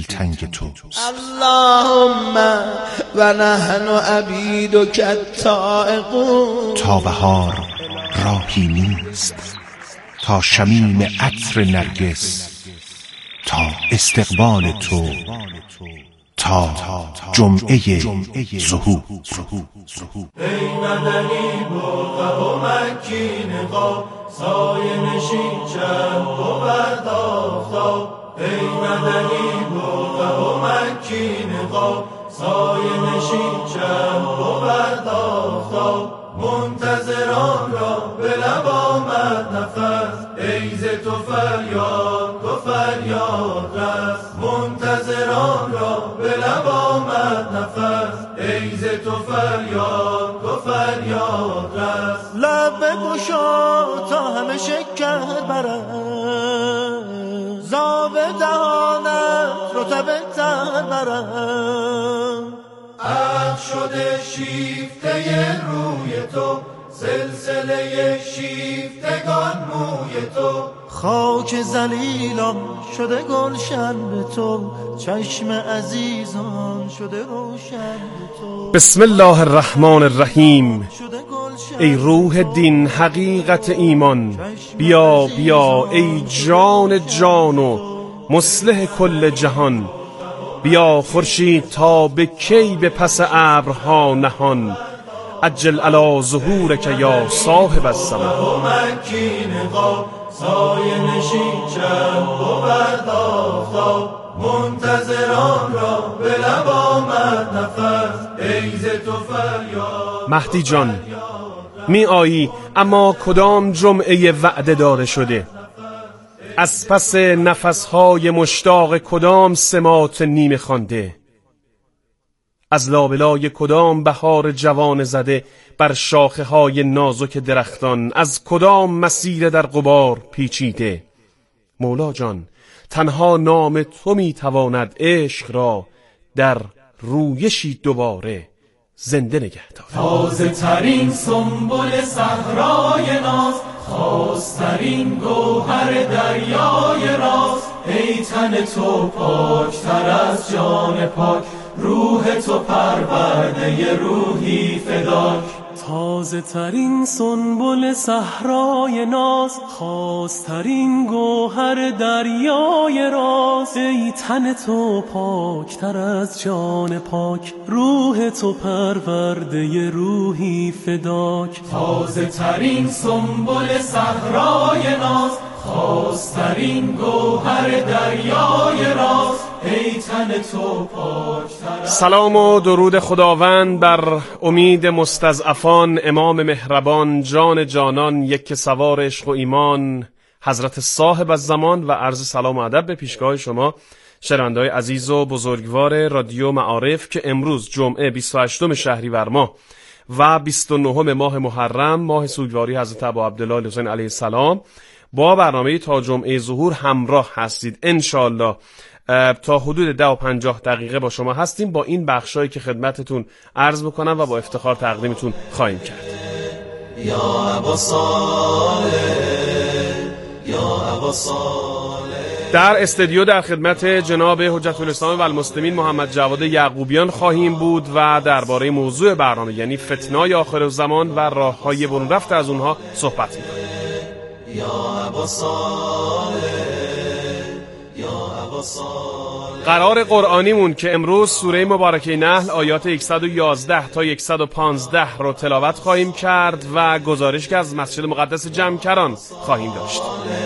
دلتنگ توست. اللهم و نحن عبیدک التائقون. تا بهار راهی نیست، تا شمیم عطر نرگس، تا استقبال تو، تا جمعه ظهور. ای مدنی برقه و مکی نقاب، سایه نشین چند بود آفتاب. ای مدنی برقه و مکی نقاب، سایه نشین چند بود آفتاب. منتظران را به لب آمد نفس، ای ز تو فریاد رس. منتظران را به لب آمد نفس، ای ز تو فریاد رس. لب گشا تا همه شکر برد، زاب دهانت رطب تر برد. عد شده شیفته روی تو، سلسله شیفتگان موی تو. خاک ذلیلان شده گلشن به تو، چشم عزیزان شده روشن به تو. بسم الله الرحمن الرحیم. ای روح دین حقیقت ایمان، بیا بیا ای جان جان و مصلح کل جهان. بیا خورشید تا به کی به پس ابرها نهان، عجل علی ظهورک یا صاحب الزمان. سایه نشین چند بود آفتاب، منتظران را به لب آمد نفس، ای ز تو فریاد. مهدی جان می آیی، اما کدام جمعه وعده داده شده؟ از پس نفسهای مشتاق کدام سمات نیمه خوانده؟ از لابلای کدام بهار جوان زده بر شاخه های نازک درختان؟ از کدام مسیر در غبار پیچیده؟ مولا جان تنها نام تو میتواند عشق را در رویشی دوباره زنده نگه دارد. تازه ترین سنبل صحرای ناز، خاصترین گوهر دریای راز. ای تن تو پاکتر از جان پاک، روح تو پرورده روحی فداک. تازه ترین سنبل صحرای ناز، خاصترین گوهر دریای راز. ای تن تو پاکتر از جان پاک، روح تو پرورده روحی فداک. تازه ترین سنبل صحرای ناز، خاصترین گوهر دریای راز. ای تن تو پاکتر. سلام و درود خداوند بر امید مستضعفان، امام مهربان، جان جانان، یک سوار عشق و ایمان، حضرت صاحب الزمان، و عرض سلام و ادب به پیشگاه شما شنونده‌های عزیز و بزرگوار رادیو معارف که امروز جمعه 28 شهریور ماه و 29 ماه محرم، ماه سوگواری حضرت ابا عبدالله حسین علیه السلام، با برنامه تا جمعه ظهور همراه هستید. انشالله تا حدود 10 و 50 دقیقه با شما هستیم با این بخشایی که خدمتتون عرض بکنم و با افتخار تقدیمتون خواهیم کرد. یا ابا صالح، یا ابا صالح. در استودیو در خدمت جناب حجت الاسلام و المسلمین محمد جواد یعقوبیان خواهیم بود و درباره موضوع برنامه یعنی فتنه‌های آخر الزمان و راه‌های برون رفت از اونها صحبت می‌کنیم. یا ابا صالح، یا ابا صالح. قرار قرآنیمون که امروز سوره مبارکه نحل آیات 111 تا 115 رو تلاوت خواهیم کرد و گزارش که از مسجد مقدس جمکران خواهیم داشت.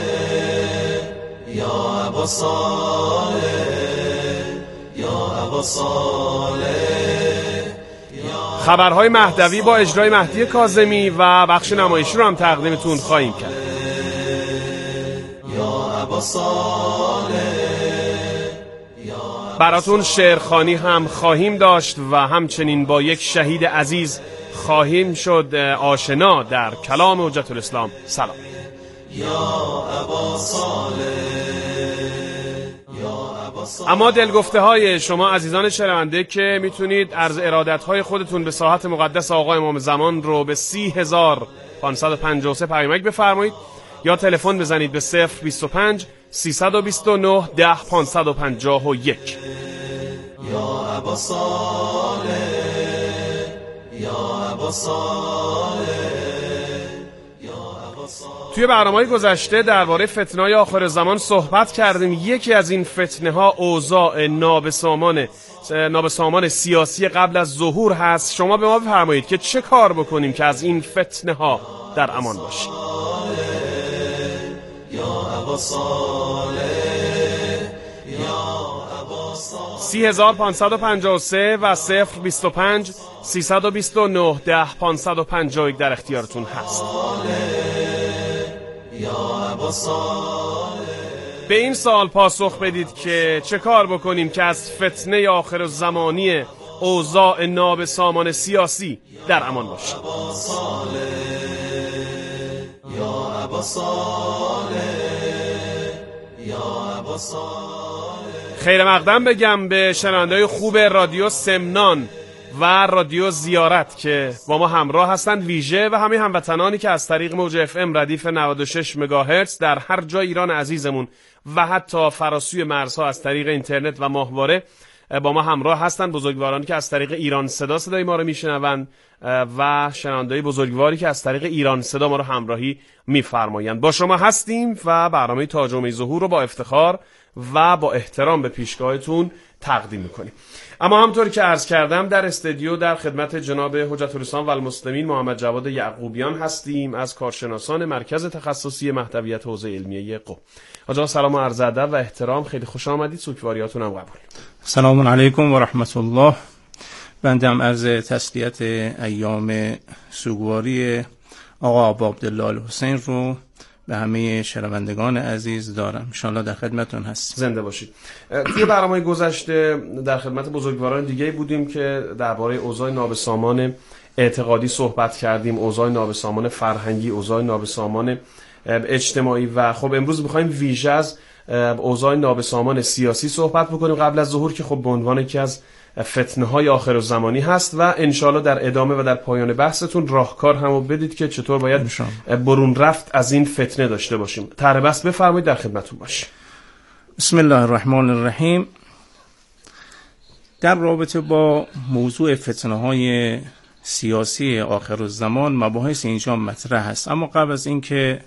یا ابا صالح، یا ابا صالح. خبرهای مهدوی با اجرای مهدی کاظمی و بخش نمایشی رو هم تقدیمتون خواهیم کرد. یا ابا صالح. براتون شعرخوانی هم خواهیم داشت و همچنین با یک شهید عزیز خواهیم شد آشنا در کلام حجت الاسلام. سلام. یا ابا صالح، یا ابا صالح. اما دلگفته های شما عزیزان شنونده که میتونید عرض ارادت های خودتون به ساحت مقدس آقا امام زمان رو به 30553 پیامک بفرمایید یا تلفن بزنید به 025 329 10 551. یا ابا صالح، یا ابا صالح. توی برنامه‌های گذشته درباره فتنه‌های آخر زمان صحبت کردیم. یکی از این فتنه‌ها اوضاع نابسامان سیاسی قبل از ظهور هست. شما به ما بفرمایید که چه کار بکنیم که از این فتنه‌ها در امان باشیم. یا ابا صالح، یا ابا صالح. 3553 و 025 329 10 551 در اختیارتون هست. به این سوال پاسخ بدید که چه کار بکنیم که از فتنه آخر زمانی اوضاع نابسامان سیاسی در امان باشیم. خیر مقدم بگم به شنونده‌های خوب رادیو سمنان و رادیو زیارت که با ما همراه هستند، ویژه و همه هموطنانی که از طریق موج اف ام ردیف 96 مگاهرتز در هر جای ایران عزیزمون و حتی فراسوی مرزها از طریق اینترنت و ماهواره با ما همراه هستند، بزرگوارانی که از طریق ایران صدا صدای ما رو میشنوند و شنونده‌های بزرگواری که از طریق ایران صدا ما رو همراهی میفرمایند. با شما هستیم و برنامه تاج و ظهور رو با افتخار و با احترام به پیشگاهتون تقدیم میکنیم. اما همطور که عرض کردم در استودیو در خدمت جناب حجت الاسلام و المسلمین محمد جواد یعقوبیان هستیم از کارشناسان مرکز تخصصی مهدویت حوزه علمیه قم. آقا سلام و عرض ادب و احترام، خیلی خوش آمدید، سوگواریاتون هم قبول. سلام علیکم و رحمت الله. بنده هم عرض تسلیت ایام سوگواری آقا ابو عبدالله الحسین رو به همه شنوندگان عزیز دارم. ان شاء الله در خدمتتون هستیم. زنده باشید. توی برنامه گذشته در خدمت بزرگواران دیگه بودیم که درباره اوضاع نابسامان اعتقادی صحبت کردیم، اوضاع نابسامان فرهنگی، اوضاع نابسامان اجتماعی و خب امروز می‌خوایم ویژه از اوضاع نابسامان سیاسی صحبت بکنیم قبل از ظهور که خب به عنوان یکی از فتنه‌های آخر الزمانی هست و انشالله در ادامه و در پایان بحثتون راهکار همو بدید که چطور باید برون رفت از این فتنه داشته باشیم. طرح بحث بفرمایید، در خدمتتون باشیم. بسم الله الرحمن الرحیم. در رابطه با موضوع فتنه‌های سیاسی آخر الزمان مباحث اینجا مطرح است، اما قبل از اینکه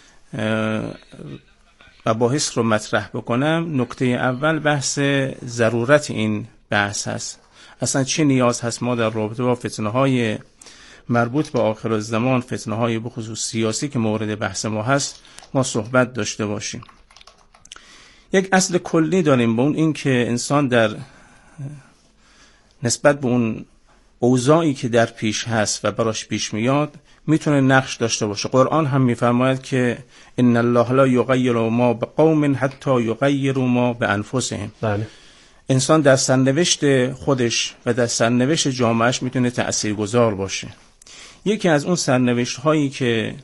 مباحث رو مطرح بکنم، نکته اول بحث ضرورت این بحث هست. اصلا چه نیاز هست ما در رابطه با فتنه‌های مربوط به آخر الزمان، فتنه‌های به خصوص سیاسی که مورد بحث ما هست، ما صحبت داشته باشیم. یک اصل کلی داریم، به اون این که انسان در نسبت به اون اوضاعی که در پیش هست و براش پیش میاد میتونه نقش داشته باشه. قرآن هم میفرماید که ان الله لا یغیر ما بقوم حتی یغیروا ما بانفسهم. بله. انسان در سرنوشت خودش و در سرنوشت جامعهش میتونه تأثیرگذار باشه. یکی از اون سرنوشت هایی که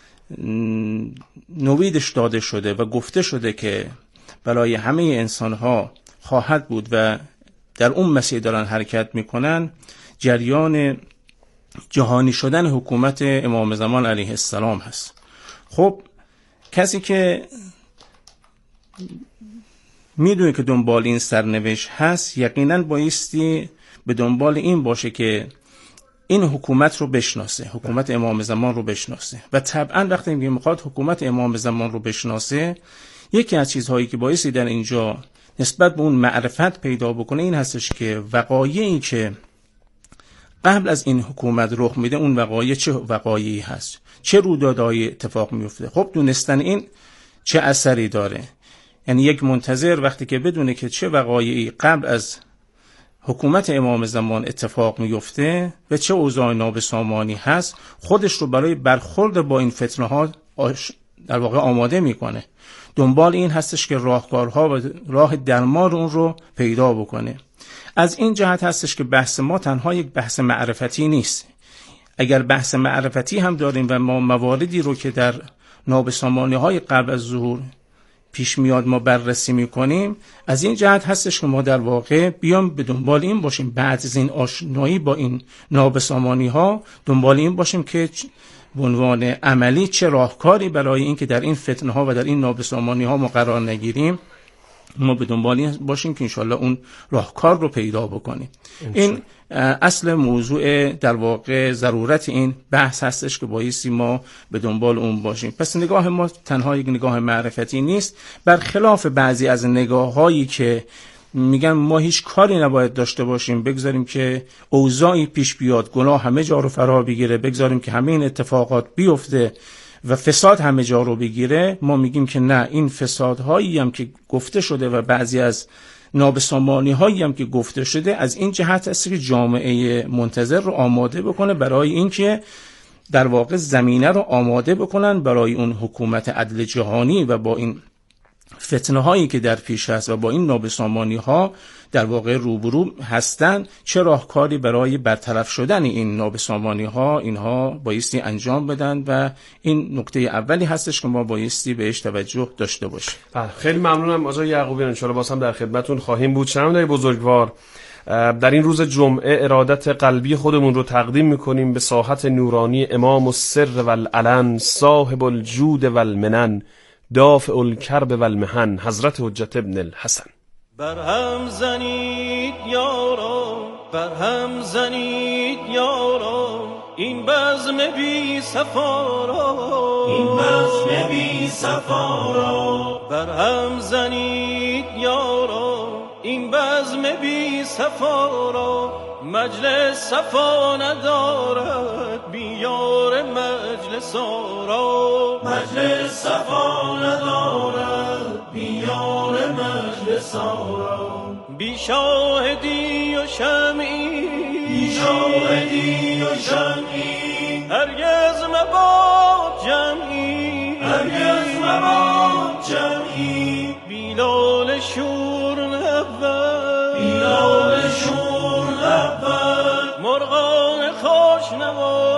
نویدش داده شده و گفته شده که برای همه انسان ها خواهد بود و در اون مسیر دارن حرکت میکنن، جریان جهانی شدن حکومت امام زمان علیه السلام هست. خب کسی که میدونه که دنبال این سرنوشت هست، یقینا بایستی به دنبال این باشه که این حکومت رو بشناسه، حکومت امام زمان رو بشناسه. و طبعا وقتی میخواد حکومت امام زمان رو بشناسه، یکی از چیزهایی که بایستی در اینجا نسبت به اون معرفت پیدا بکنه این هستش که وقایعی که قبل از این حکومت رخ میده، اون وقایع چه وقایعی هست، چه رویدادهایی اتفاق میفته. خب دونستن این چه اثری داره. یعنی یک منتظر وقتی که بدونه که چه وقایعی قبل از حکومت امام زمان اتفاق میفته و چه اوضاع نابسامانی هست، خودش رو برای برخورد با این فتنه ها در واقع آماده میکنه. دنبال این هستش که راهکارها و راه درمان اون رو پیدا بکنه. از این جهت هستش که بحث ما تنها یک بحث معرفتی نیست. اگر بحث معرفتی هم داریم و ما مواردی رو که در نابسامانی های قبل از ظهور پیش میاد ما بررسی میکنیم، از این جهت هستش که ما در واقع بیام به دنبال این باشیم، بعد از این آشنایی با این نابسامانی ها دنبال این باشیم که به عنوان عملی چه راهکاری برای اینکه در این فتنه ها و در این نابسامانی ها ما قرار نگیریم، ما به دنبال باشیم که انشالله اون راهکار رو پیدا بکنیم. این اصل موضوع در واقع ضرورت این بحث هستش که بایستی ما به دنبال اون باشیم. پس نگاه ما تنها یک نگاه معرفتی نیست، برخلاف بعضی از نگاه هایی که میگن ما هیچ کاری نباید داشته باشیم، بگذاریم که اوضاعی پیش بیاد، گناه همه جا رو فرا بگیره، بگذاریم که همه این اتفاقات بیفته و فساد همه جا رو بگیره. ما میگیم که نه، این فسادهایی هم که گفته شده و بعضی از نابسامانی هایی هم که گفته شده از این جهت است که جامعه منتظر رو آماده بکنه برای اینکه در واقع زمینه رو آماده بکنن برای اون حکومت عدل جهانی و با این فتنه هایی که در پیش هست و با این نابسامانی ها در واقع روبرو هستن، چه راهکاری برای برطرف شدن این نابسامانی ها اینها بایستی انجام بدن و این نکته اولی هستش که ما بایستی بهش توجه داشته باشیم. خیلی ممنونم آقای یعقوبیان، ان شاءالله باز هم در خدمتتون خواهیم بود. شنوندگان بزرگوار، در این روز جمعه ارادت قلبی خودمون رو تقدیم میکنیم به ساحت نورانی امام السر والعلن، صاحب الجود والمنن، دافع الکرب والمحن، حضرت حجت ابن الحسن. برهم زنید یارا، برهم زنید یارا، این بزم بی صفارا، این بزم بی صفارا. برهم زنید یارا، این بزم بی صفارا، مجلس صفا ندارد بیار مجلس آرا، مجلس صفا ندارد بیار مجلس آرا. بی شاهدی و شمعی، بی شاهدی و شمعی، هرگز مباد جمعی، هرگز مباد جمعی. بیلال شور نبود، بیلال شور نبود، مرغان خوش نوا،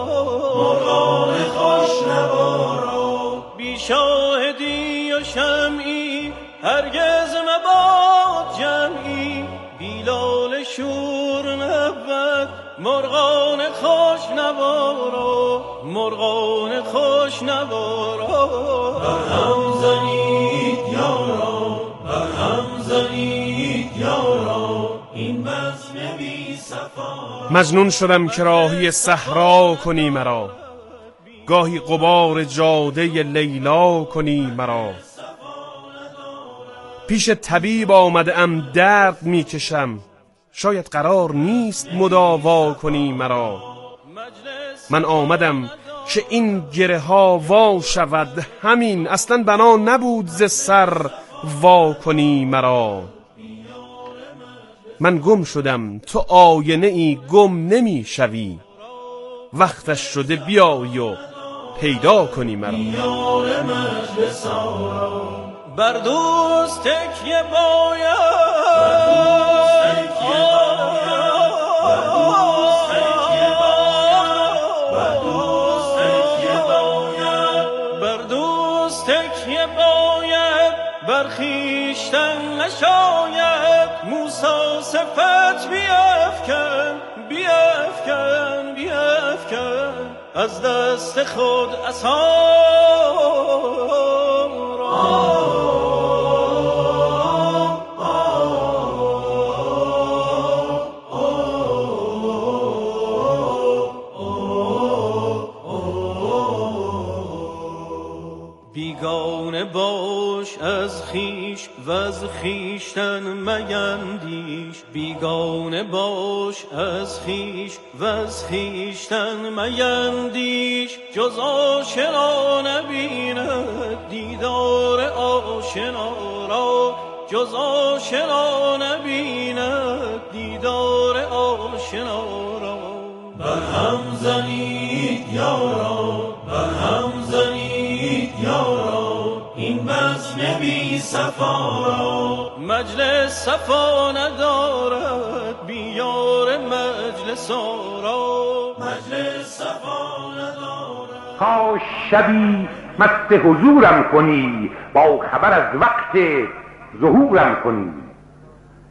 مرغان خوش نوا را. بی شاهدی و شمعی، هرگز مباد جمعی. بیلال شور نبود، مرغان خوش نوا را، مرغان خوش نوا را. برهم زنید یارا، برهم زنید یارا، این بزم بی صفا. مجنون شدم که راهی صحرا کنی مرا، گاهی غبار جاده لیلا کنی مرا. پیش طبیب آمده ام درد میکشم، شاید قرار نیست مداوا کنی مرا. من آمدم که این گره ها وا شود، همین اصلا بنا نبود ز سر وا کنی مرا. من گم شدم تو آینه ای گم نمی شوی، وقتش شده بیایی و پیدا کنی مرا. بر دوست تکیه باید، بر دوست تکیه باید، بر دوست تکیه باید، بر خویشتن نشاید. موسی صفت بیفکن، بیفکن، بیفکن، از دست خود عصا را. بیگانه باش از خویش و از خویشتن میندیش، بیگانه باش از خویش و از خویشتن میندیش. جز آشنا نبیند دیدار آشنا را، جز آشنا نبیند دیدار آشنا را. برهم زنید یارا، برهم زنید یارا، این بزم بی صفا را. مجلس صفا ندارد بیار مجلس آرا، مجلس صفا ندارد. تا شبی مست حضورم کنی، با خبر از وقت ظهورم کنی.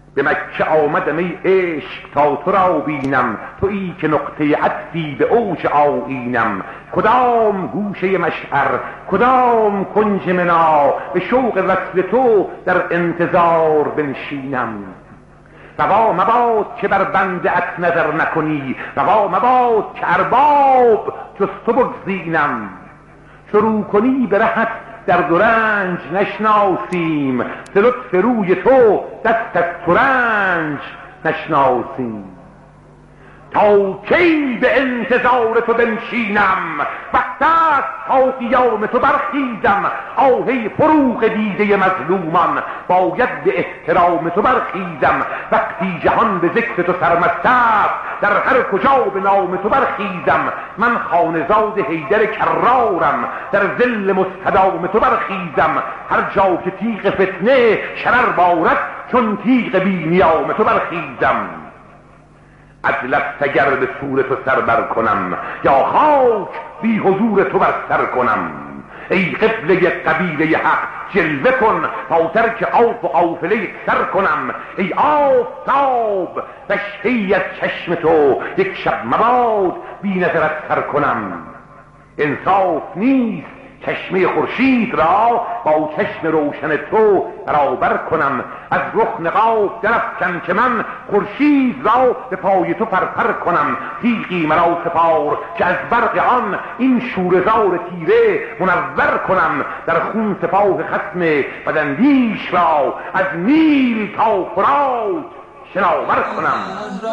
به مکه آمدم ای عشق تا تو را بینم، تویی که نقطه عطفی به اوج آیینم. کدام گوشه مشعر کدام کنج منا، به شوق وصل تو در انتظار بنشینم. روا مباد که بر بنده‌ات نظر نکنی، روا مباد که ارباب جز تو بگزینم. شروع کنی به رهت درد و رنج نشناسیم، ز لطف روی تو دست از ترنج نشناسیم. تا کی به انتظار تو بنشینم، وقت است تا قیام تو برخیزم. آهی فروغ دیده مظلومان، باید به احترام تو برخیزم. وقتی جهان به ذکر تو سرمست است، در هر کجا به نام تو برخیزم. من خانزاد حیدر کرارم، در ظل مستدام تو برخیزم. هر جا که تیغ فتنه شرر بارد، چون تیغ بی نیام تو برخیزم. از لفت اگر به سور تو سر بر کنم، یا خاک بی حضور تو بر سر کنم. ای قبله قبیله حق جلوه کن، تا ترک آف و قافله سر کنم. ای آفتاب رشته‌ای از چشم تو، یک شب مباد بی نظرت سر کنم. انصاف نیست چشمه خورشید را با چشم روشن تو برابر کنم. از رخ نقاب درافکن که من خورشید را به پای تو پرپر کنم. تیغی مرا سپار که از برق آن این شوره‌زار تیره منور کنم. در خون سپاه خصم بداندیش را از نیل تا فرات شناور کنم.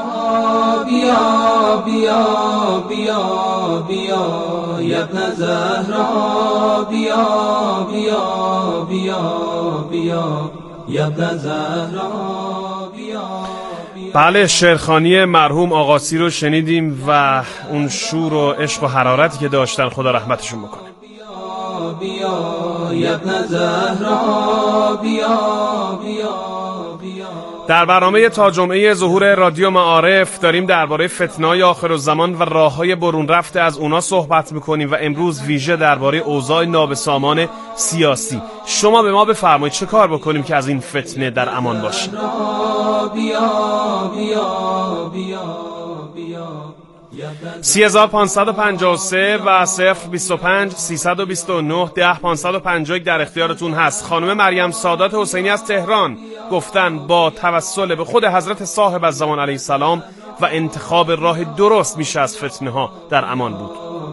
بیا بیا بیا بیا یا ابن زهرا، بیا بیا بیا بیا یا ابن زهرا، بیا. بله، شعرخوانی مرحوم آقاسی رو شنیدیم و اون شور و عشق و حرارتی که داشتن، خدا رحمتشون بکنه. بیا یا ابن زهرا، بیا بیا بیا. در برنامه تا جمعه ظهور رادیو معارف داریم درباره فتنه‌های آخرالزمان و راه‌های برون رفته از اونا صحبت می‌کنیم و امروز ویژه درباره اوضاع نابسامان سیاسی. شما به ما بفرمایید چه کار بکنیم که از این فتنه در امان باشیم؟ بیا بیا بیا بیا 3553 و 025 329 10551 در اختیارتون هست. خانم مریم سادات حسینی از تهران گفتن با توسل به خود حضرت صاحب الزمان علیه السلام و انتخاب راه درست میشه از فتنه ها در امان بود.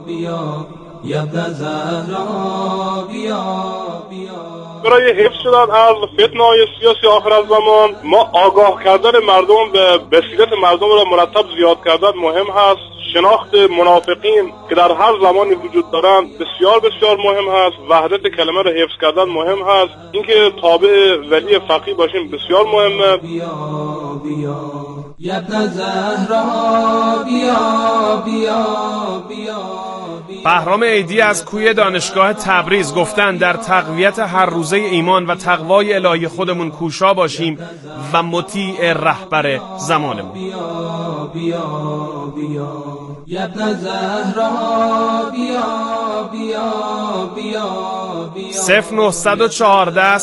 برای حفظ شدن از فتنه‌های سیاسی آخر الزمان، ما آگاه کردن مردم به بصیرت مردم را مرتب زیاد کردن مهم هست. شناخت منافقین که در هر زمانی وجود دارند بسیار بسیار مهم هست. وحدت کلمه را حفظ کردن مهم هست. اینکه تابع ولی فقیه باشیم بسیار مهمه. بیا بیا یا ابن زهرا، بیا بیا بیا. بهرام عیدی از کوی دانشگاه تبریز گفتن در تقویت هر روزه ایمان و تقوای الهی خودمون کوشا باشیم و مطیع رهبر زمانمون. بیا بیا بیا یا ابن زهرا، بیا بیا بیا بیا. 0914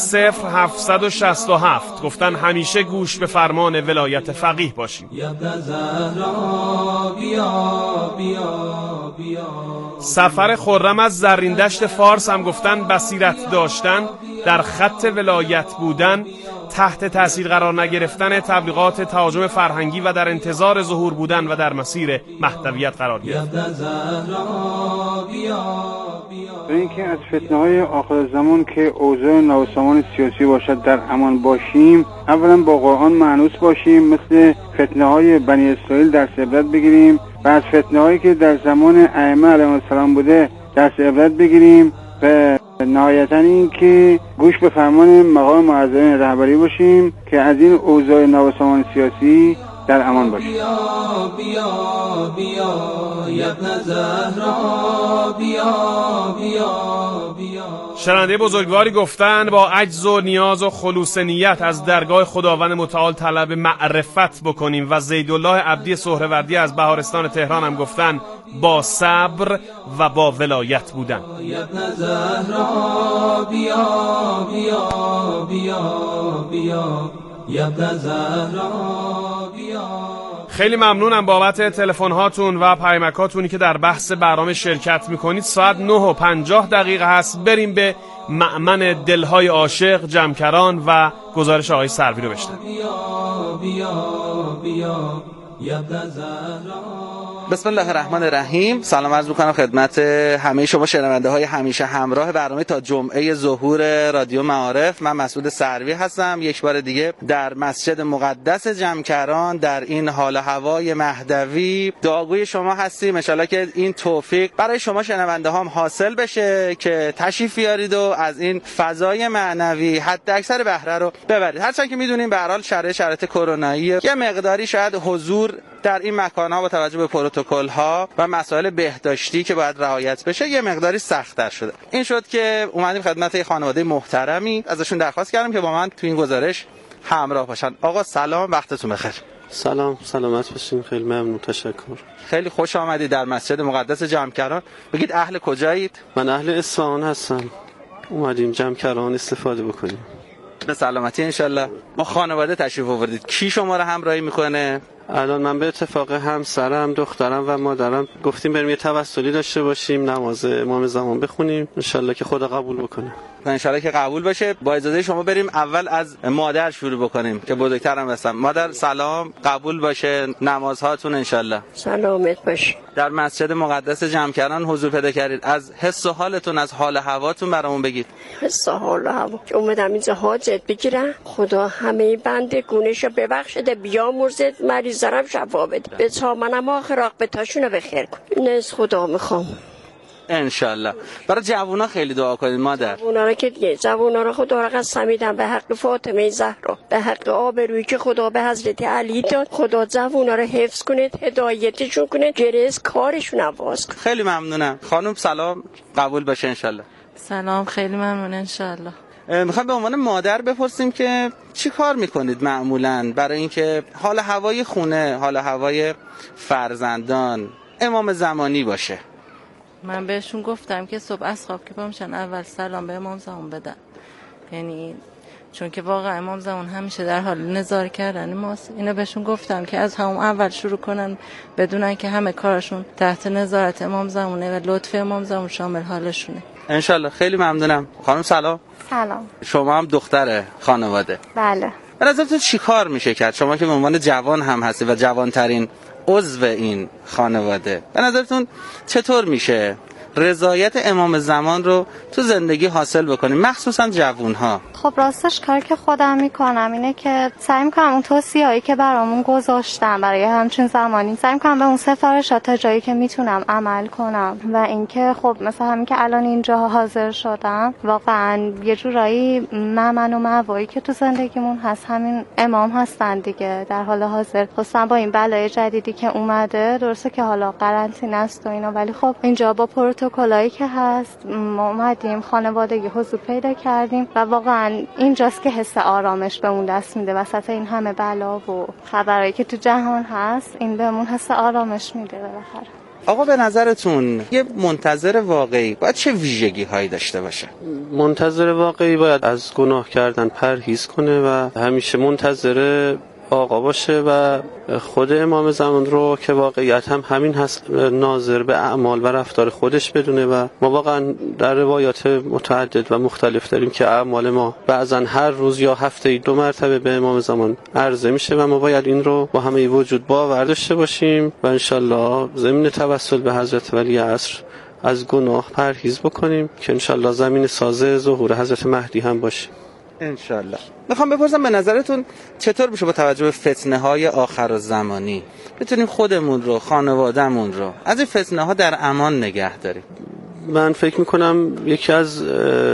0767 گفتن همیشه گوش به فرمان ولایت فقیه باشیم. یا ابن زهرا، بیا بیا بیا. سفر خرم از زرین دشت فارس هم گفتن بصیرت داشتن، در خط ولایت بودن، تحت تاثیر قرار نگرفتن تبلیغات تهاجم فرهنگی و در انتظار ظهور بودن و در مسیر مهدویت قرار گرفتن. به اینکه از فتنه‌های آخر زمان که اوضاع نابسامان سیاسی باشد در امان باشیم، اولا با قرآن مانوس باشیم، مثل فتنه‌های بنی اسرائیل درس عبرت بگیریم و از فتنه‌هایی که در زمان ائمه علیهم السلام بوده درس عبرت بگیریم و نهایتاً این که گوش به فرمان مقام معظم رهبری باشیم که از این اوضاع نابسامان سیاسی در امان باشیم. بیا بیا بیا یا ابن زهرا، بیا بیا بیا. شنونده بزرگواری گفتن با عجز و نیاز و خلوص نیت از درگاه خداوند متعال طلب معرفت بکنیم. و زیدالله عبدی سهروردی از بهارستان تهران هم گفتن با صبر و با ولایت بودن. یا ابن زهرا، بیا بیا بیا بیا ابن زهرا بیا. خیلی ممنونم بابت تلفن هاتون و پیامکاتونی که در بحث برنامه شرکت میکنید. ساعت 9:50 هست. بریم به مأمن دلهای عاشق جمکران و گزارش آقای سروی رو بشنویم. بیا بیا بیا ابن زهرا. بسم الله الرحمن الرحیم. سلام عرض می‌کنم خدمت همه شما شنونده های همیشه همراه برنامه تا جمعه ظهور رادیو معارف. من مسعود سروی هستم. یک بار دیگه در مسجد مقدس جمکران در این حال هوای مهدوی دعاگوی شما هستیم. ان شاءالله که این توفیق برای شما شنونده هام حاصل بشه که تشریف بیارید و از این فضای معنوی حد اکثر بهره رو ببرید. هرچند که میدونیم به هر حال شرایط کرونایی یه مقداری شاید حضور در این مکان‌ها با توجه به پروتکل‌ها و مسائل بهداشتی که باید رعایت بشه یه مقداری سخت‌تر شده. این شد که اومدیم خدمت خانواده محترمی، ازشون درخواست کردم که با من تو این گزارش همراه باشن. آقا سلام، وقتتون بخیر. سلام، سلامت باشین. خیلی ممنون، تشکر. خیلی خوش آمدید در مسجد مقدس جمکران. بگید اهل کجایید؟ من اهل اصفهان هستم. اومدیم جمکران استفاده بکنیم. به سلامتی انشالله. ما خانواده تشریف آوردید. کی شما رو همراهی میکنه؟ الان من به اتفاق همسرم، دخترم و مادرم گفتیم بریم یه توسلی داشته باشیم، نماز امام زمان بخونیم، انشالله که خدا قبول بکنه. انشالله که قبول بشه. با اجازه شما بریم اول از مادر شروع بکنیم که بزرگترم هستم. مادر سلام، قبول باشه نمازهاتون انشالله. سلامت باشی. در مسجد مقدس جمکران حضور پیدا کردید. از حس و حالتون، از حال هواتون برامون بگید. حس و حال هوا که اومدم اینجا حاجت بگیرم. خدا همه بنده گونهشو ببخشده، بیامرزد، مریضارم شفا بده. به چامنم آخر عاقبتاشونو بخیر کن. این از خدا میخوام انشالله. برای جوونا خیلی دعا کنید مادر. جوونا رو که دیگه جوونا رو خدا رو قسم میدم به حق فاطمه زهرا، به حق آبرویی که خدا به حضرت علی داد. خدا جوونا رو حفظ کنه، هدایتشون کنه، گرز کارشون عوض کنه. خیلی ممنونم. خانم سلام، قبول باشه انشالله. سلام، خیلی ممنون انشالله. میخوام به عنوان مادر بپرسیم که چی کار میکنید معمولاً برای اینکه حال هوای خونه، حال هوای فرزندان امام زمانی باشه؟ من بهشون گفتم که صبح از خواب که بامشن اول سلام به امام زمان بدن، یعنی چون که واقعا امام زمان همیشه در حال نظاره کردن ماست. اینو بهشون گفتم که از همون اول شروع کنن، بدونن که همه کارشون تحت نظارت امام زمانه و لطف امام زمان شامل حالشونه انشالله. خیلی ممنونم. خانم سلام. سلام. شما هم دختر خانواده؟ بله. به نظرتون چی کار میشه کرد، شما که به عنوان جوان هم هستی و جوانترین عضو این خانواده، به نظرتون چطور میشه رضایت امام زمان رو تو زندگی حاصل بکنیم، مخصوصا جوانها؟ خب راستش کاری که خودم میکنم اینه که سعی میکنم اون توصیه‌ای که برامون گذاشتم برای همچین زمانی، سعی میکنم به اون سفارشات تا جایی که میتونم عمل کنم. و اینکه خب مثلا همین که الان اینجا حاضر شدم، واقعا یه جورایی من و موایی که تو زندگیمون هست همین امام هستن دیگه در حال حاضر. خصوصا با این بلای جدیدی که اومده، درسته که حالا قرنطینه است و اینا، ولی خب اینجا با پروتکلایی که هست ما اومدیم خانوادگی حضور پیدا کردیم و واقعا اینجاست که حس آرامش بهمون دست میده وسط این همه بلا و خبرایی که تو جهان هست. این بهمون حس آرامش میده بالاخره. آقا به نظرتون یه منتظر واقعی باید چه ویژگی هایی داشته باشه؟ منتظر واقعی باید از گناه کردن پرهیز کنه و همیشه منتظر آقا باشه و خود امام زمان رو که واقعیت هم همین هست ناظر به اعمال و رفتار خودش بدونه. و ما واقعا در روایات متعدد و مختلف داریم که اعمال ما بعضا هر روز یا هفته 2 مرتبه به امام زمان عرضه میشه و ما باید این رو با همه وجود باور داشته باشیم و انشالله ضمن توسل به حضرت ولی عصر از گناه پرهیز بکنیم که انشالله زمین ساز ظهور حضرت مهدی هم باشه انشالله. میخوام بپرسم به نظرتون چطور میشه با توجه به فتنه های آخر الزمانی بتونیم خودمون رو، خانوادهمون رو از این فتنه ها در امان نگه داریم؟ من فکر میکنم یکی از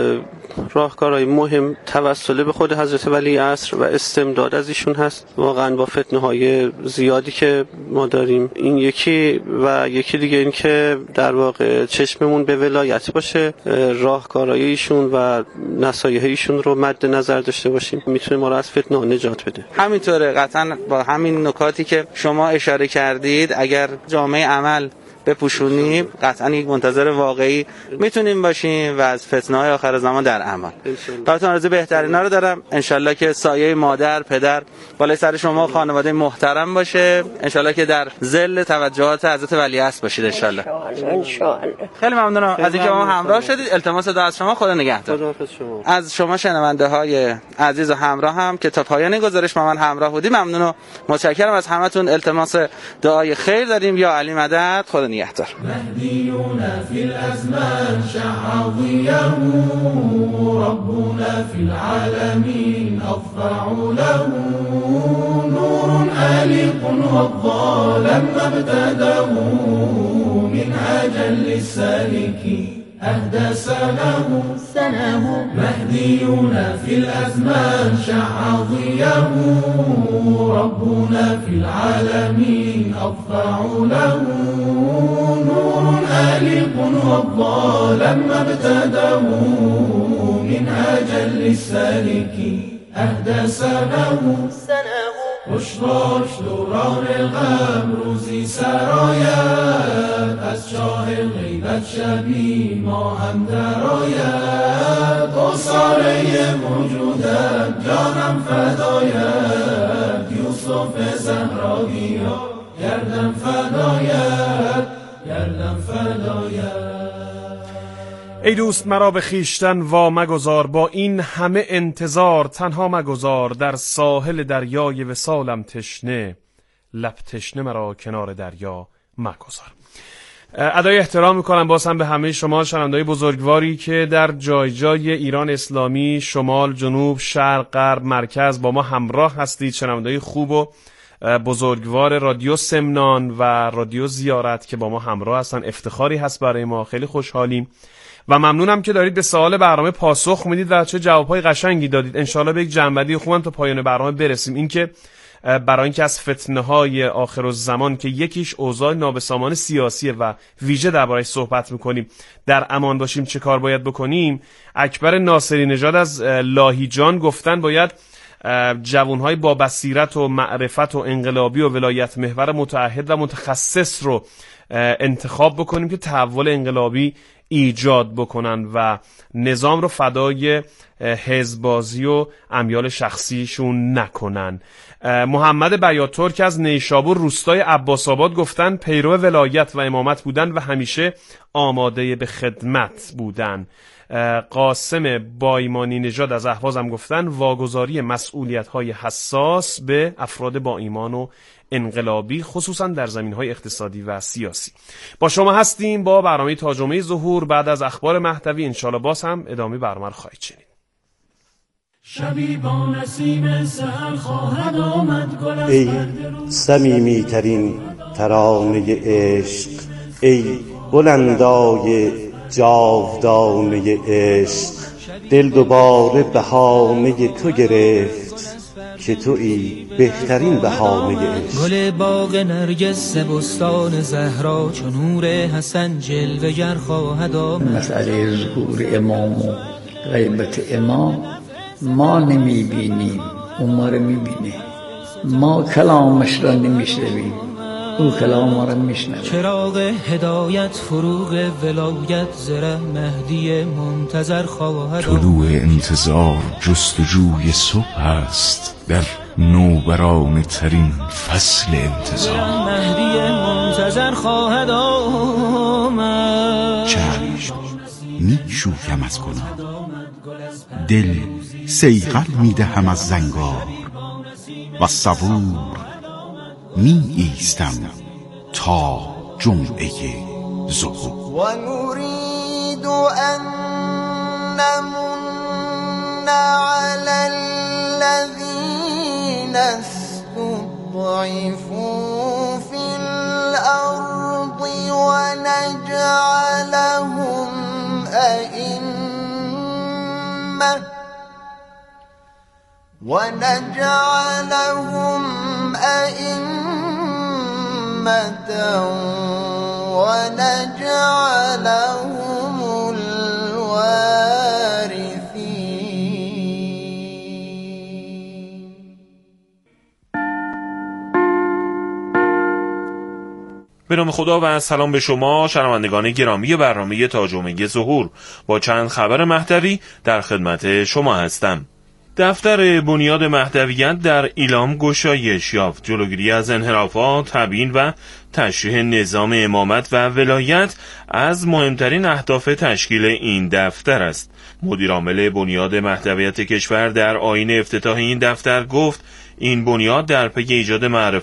راهکارهای مهم توسل به خود حضرت ولی عصر و استمداد از ایشون هست. واقعا با فتنه های زیادی که ما داریم، این یکی و یکی دیگه این که در واقع چشممون به ولایت باشه، راهکارهای ایشون و نصایح ایشون رو مد نظر داشته باشیم، میتونه ما رو از فتنه نجات بده. همینطوره. قطعا با همین نکاتی که شما اشاره کردید اگر جامعه عمل بپوشونیم قطعا یک منتظر واقعی میتونیم باشیم و از فتنه‌های آخر زمان در امان. براتون آرزوی بهترینا رو دارم. انشالله که سایه مادر، پدر بالای سر شما، خانواده محترم باشه. انشالله که در ظل توجهات حضرت ولیعصر باشید انشالله. خیلی ممنونم از اینکه با ما همراه شدید. التماس دعا از شما. خدا نگهدار. از شما شنونده های عزیز و همراه هم که تا پایان این گزارش با من همراه بودید ممنون و متشکرم از همتون. التماس دعای خیر داریم. یا علی مدد. خدا نگهدار. مهدیون فی الازمان شعاویه ربنا فی العالمین اضفع له نور علیق والظالم ابتدأ من اجل السالکین أهدى سنه مهديون في الأزمان شعاضيه ربنا في العالمين أضفع له نور آلق والظالم ابتدأ من أجل السالكين أهدى سنه اشتاش دوران الغم روزی سرایت از چاه غیبت شبی ما هم درآید اصاره موجودم جانم فدایت یوسف زهراویا گردم فدایت ای دوست مرا به خیشتن وا مگذار، با این همه انتظار تنها مگذار. در ساحل دریای وصالم تشنه، لب تشنه مرا کنار دریا مگذار. ادای احترام میکنم باز هم به همه شما شنونده‌های بزرگواری که در جای جای ایران اسلامی، شمال، جنوب، شرق، غرب، مرکز با ما همراه هستید. شنونده‌های خوب و بزرگوار رادیو سمنان و رادیو زیارت که با ما همراه هستن افتخاری هست برای ما. خیلی خوشحالیم و ممنونم که دارید به سوال برنامه پاسخ میدید و چه جوابهای قشنگی دادید. انشالله به یک جنبندی خوبم تا پایان برنامه برسیم. این که برای اینکه از فتنه‌های آخرالزمان که یکیش اوضاع نابسامان سیاسیه و ویژه درباره‌اش صحبت می‌کنیم در امان باشیم چه کار باید بکنیم، اکبر ناصری نژاد از لاهیجان گفتن باید جوانهای با بصیرت و معرفت و انقلابی و ولایت محور متعهد و متخصص رو انتخاب بکنیم که تحول انقلابی ایجاد بکنن و نظام رو فدای حزبازی و امیال شخصیشون نکنن. محمد بیاترک از نیشابور روستای عباس‌آباد گفتن پیرو ولایت و امامت بودن و همیشه آماده به خدمت بودن. قاسم بایمانی نژاد از اهواز هم گفتن واگذاری مسئولیت‌های حساس به افراد با ایمان و انقلابی خصوصا در زمینهای اقتصادی و سیاسی. با شما هستیم با برنامه تا جمعه ظهور. بعد از اخبار مهدوی انشالله باز هم ادامه برنامه رو خواهید شنید. شبی با نسیم سحر خواهد آمد گل از ای صمیمی ترین ترانه عشق، ای بلندای جاودانه عشق، دل دوباره بهانه تو گرفت که تویی بهترین بهانه عشق. گل باغ نرگس بستان زهرا چون نور حسن جلوه گر خواهد آمد. مسئله ظهور امام و غیبت امام ما نمیبینیم، اون ما رو میبینه. ما کلامش را نمیشنویم، او کلام ما را میشنوه. چراغ هدایت فروغ ولایت زره مهدی منتظر خواهد. طلوع انتظار جستجوی صبح است در نوبرانه ترین فصل انتظار. مهدی منتظر خواهد آمد. چشم میشویم از گناه، دل صیقل میدهم از زنگار و صبور می ایستم تا جمعه ظهور. و نريد ان نمن على الذين استضعفوا في الارض ونجعلهم أئمة ونجعلهم الوارثين. به نام خدا و سلام به شما شنوندگان گرامی برنامه تا جمعه ظهور. با چند خبر مهدوی در خدمت شما هستم. دفتر بنیاد مهدویت در ایلام گشایش یافت. جلوگیری از انحرافات، تبیین و تشریح نظام امامت و ولایت از مهمترین اهداف تشکیل این دفتر است. مدیر عامل بنیاد مهدویت کشور در آیین افتتاح این دفتر گفت این بنیاد در پی ایجاد معرفت